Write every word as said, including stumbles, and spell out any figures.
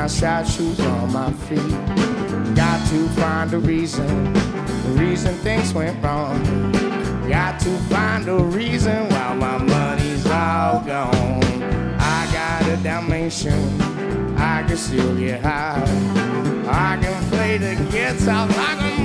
shot shoes on my feet. Got to find a reason, the reason things went wrong. Got to find a reason why my money's all gone. I got a Dalmatian, I can still get high. I can play the guitar like a